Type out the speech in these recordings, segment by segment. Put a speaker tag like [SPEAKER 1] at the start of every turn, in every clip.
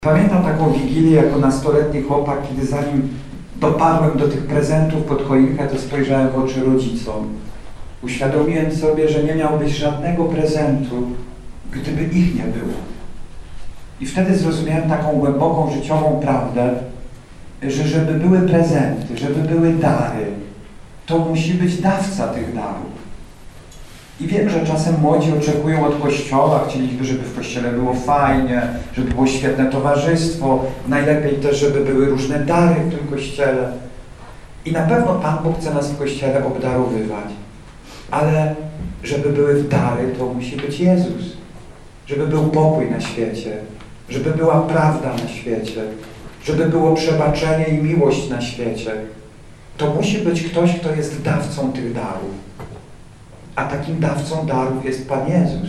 [SPEAKER 1] Pamiętam taką wigilię jako nastoletni chłopak, kiedy zanim dopadłem do tych prezentów pod choinkę, to spojrzałem w oczy rodzicom. Uświadomiłem sobie, że nie miał być żadnego prezentu, gdyby ich nie było. I wtedy zrozumiałem taką głęboką życiową prawdę, że żeby były prezenty, żeby były dary, to musi być dawca tych darów. I wiem, że czasem młodzi oczekują od Kościoła, chcieliby, żeby w Kościele było fajnie, żeby było świetne towarzystwo, najlepiej też, żeby były różne dary w tym Kościele. I na pewno Pan Bóg chce nas w Kościele obdarowywać. Ale żeby były dary, to musi być Jezus. Żeby był pokój na świecie, żeby była prawda na świecie, żeby było przebaczenie i miłość na świecie. To musi być ktoś, kto jest dawcą tych darów. A takim dawcą darów jest Pan Jezus.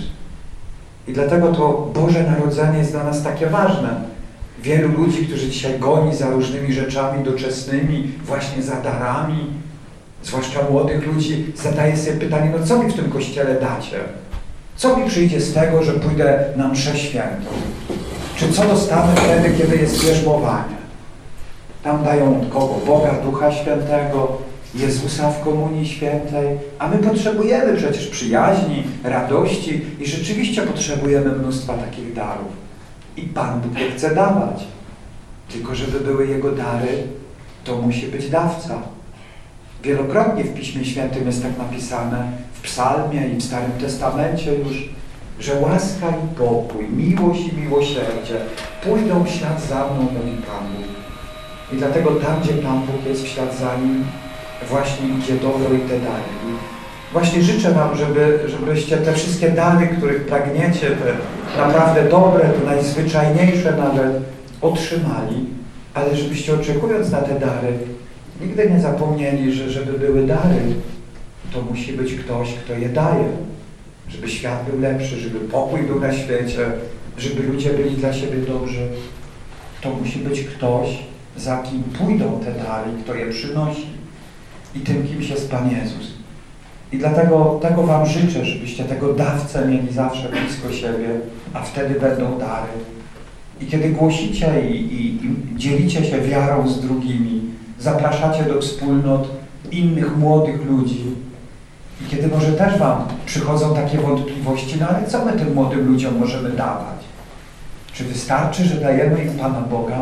[SPEAKER 1] I dlatego to Boże Narodzenie jest dla nas takie ważne. Wielu ludzi, którzy dzisiaj goni za różnymi rzeczami doczesnymi, właśnie za darami, zwłaszcza młodych ludzi, zadaje sobie pytanie, no co mi w tym Kościele dacie? Co mi przyjdzie z tego, że pójdę na mszę świętą? Czy co dostanę wtedy, kiedy jest bierzmowanie? Tam dają od kogo? Boga, Ducha Świętego, Jezusa w Komunii Świętej, a my potrzebujemy przecież przyjaźni, radości i rzeczywiście potrzebujemy mnóstwa takich darów. I Pan Bóg je chce dawać. Tylko żeby były Jego dary, to musi być dawca. Wielokrotnie w Piśmie Świętym jest tak napisane, w Psalmie i w Starym Testamencie już, że łaska i pokój, miłość i miłosierdzie pójdą w ślad za mną, mówi Pan Bóg. I dlatego tam, gdzie Pan Bóg jest, w ślad za Nim właśnie idzie dobro i te dary. I właśnie życzę Wam, żebyście te wszystkie dary, których pragniecie, te naprawdę dobre, te najzwyczajniejsze nawet otrzymali, ale żebyście oczekując na te dary, nigdy nie zapomnieli, że żeby były dary, to musi być ktoś, kto je daje. Żeby świat był lepszy, żeby pokój był na świecie, żeby ludzie byli dla siebie dobrzy. To musi być ktoś, za kim pójdą te dary, kto je przynosi. I tym kimś jest Pan Jezus. I dlatego tego Wam życzę, żebyście tego dawcę mieli zawsze blisko siebie, a wtedy będą dary. I kiedy głosicie i dzielicie się wiarą z drugimi, zapraszacie do wspólnot innych młodych ludzi i kiedy może też Wam przychodzą takie wątpliwości, no ale co my tym młodym ludziom możemy dawać? Czy wystarczy, że dajemy im Pana Boga?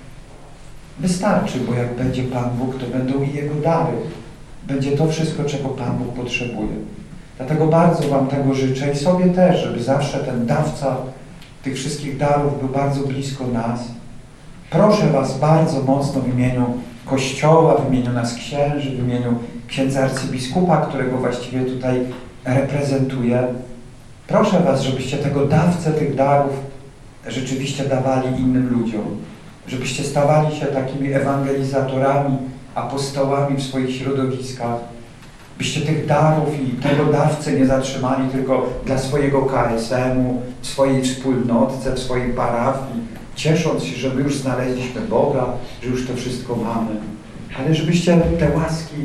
[SPEAKER 1] Wystarczy, bo jak będzie Pan Bóg, to będą i Jego dary. Będzie to wszystko, czego Pan Bóg potrzebuje. Dlatego bardzo Wam tego życzę i sobie też, żeby zawsze ten dawca tych wszystkich darów był bardzo blisko nas. Proszę Was bardzo mocno w imieniu Kościoła, w imieniu nas księży, w imieniu księdza arcybiskupa, którego właściwie tutaj reprezentuję. Proszę Was, żebyście tego dawcę tych darów rzeczywiście dawali innym ludziom. Żebyście stawali się takimi ewangelizatorami, apostołami w swoich środowiskach, byście tych darów i tego dawcy nie zatrzymali tylko dla swojego KSM-u, w swojej wspólnotce, w swojej parafii, ciesząc się, że my już znaleźliśmy Boga, że już to wszystko mamy, ale żebyście te łaski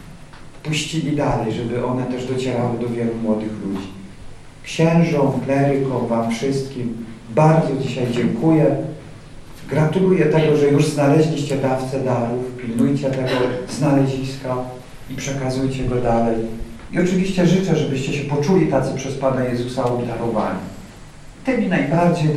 [SPEAKER 1] puścili dalej, żeby one też docierały do wielu młodych ludzi. Księżom, klerykom, Wam wszystkim bardzo dzisiaj dziękuję. Gratuluję tego, że już znaleźliście dawcę darów, pilnujcie tego znaleziska i przekazujcie go dalej. I oczywiście życzę, żebyście się poczuli tacy przez Pana Jezusa obdarowani. Tymi najbardziej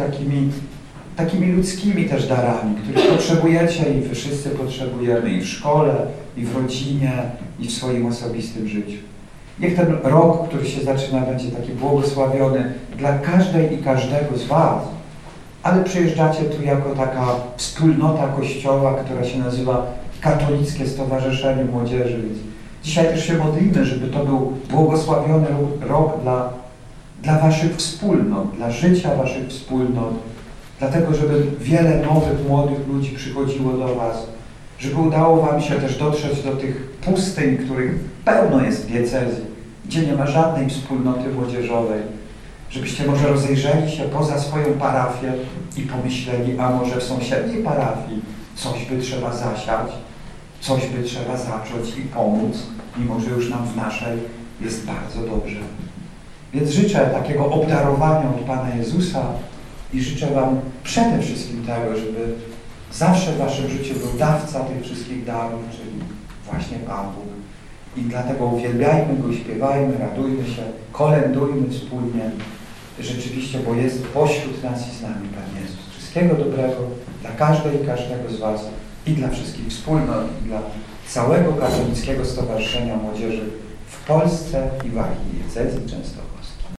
[SPEAKER 1] takimi ludzkimi też darami, których potrzebujecie i wy wszyscy potrzebujemy i w szkole, i w rodzinie, i w swoim osobistym życiu. Niech ten rok, który się zaczyna, będzie taki błogosławiony dla każdej i każdego z Was. Ale przyjeżdżacie tu jako taka wspólnota Kościoła, która się nazywa Katolickie Stowarzyszenie Młodzieży. Więc dzisiaj też się modlimy, żeby to był błogosławiony rok dla Waszych wspólnot, dla życia Waszych wspólnot, dlatego, żeby wiele nowych, młodych ludzi przychodziło do Was, żeby udało Wam się też dotrzeć do tych pustyń, których pełno jest w diecezji, gdzie nie ma żadnej wspólnoty młodzieżowej. Żebyście może rozejrzeli się poza swoją parafię i pomyśleli, a może w sąsiedniej parafii coś by trzeba zasiać, coś by trzeba zacząć i pomóc, mimo że już nam w naszej jest bardzo dobrze. Więc życzę takiego obdarowania od Pana Jezusa, I życzę Wam przede wszystkim tego, żeby zawsze w Waszym życiu był dawca tych wszystkich darów, czyli właśnie Pan Bóg. I dlatego uwielbiajmy Go, śpiewajmy, radujmy się, kolędujmy wspólnie. Rzeczywiście, bo jest pośród nas i z nami Pan Jezus. Wszystkiego dobrego dla każdej i każdego z Was i dla wszystkich wspólnot, i dla całego Katolickiego Stowarzyszenia Młodzieży w Polsce i w Archidiecezji Częstochowy.